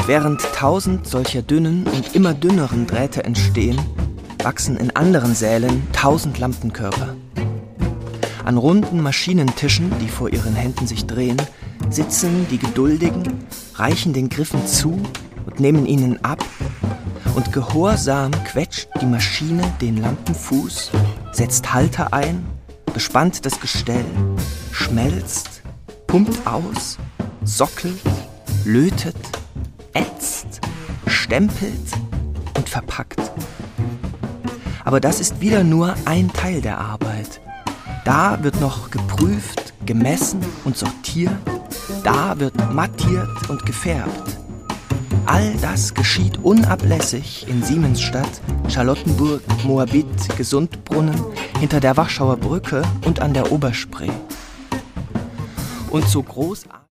während 1000 solcher dünnen und immer dünneren Drähte entstehen, wachsen in anderen Sälen 1000 Lampenkörper. An runden Maschinentischen, die vor ihren Händen sich drehen, sitzen die Geduldigen, reichen den Griffen zu und nehmen ihnen ab, und gehorsam quetscht die Maschine den Lampenfuß, setzt Halter ein, bespannt das Gestell, schmelzt, pumpt aus, sockelt, lötet, ätzt, stempelt und verpackt. Aber das ist wieder nur ein Teil der Arbeit. Da wird noch geprüft, gemessen und sortiert, da wird mattiert und gefärbt. All das geschieht unablässig in Siemensstadt, Charlottenburg, Moabit, Gesundbrunnen, hinter der Warschauer Brücke und an der Oberspree. Und so großartig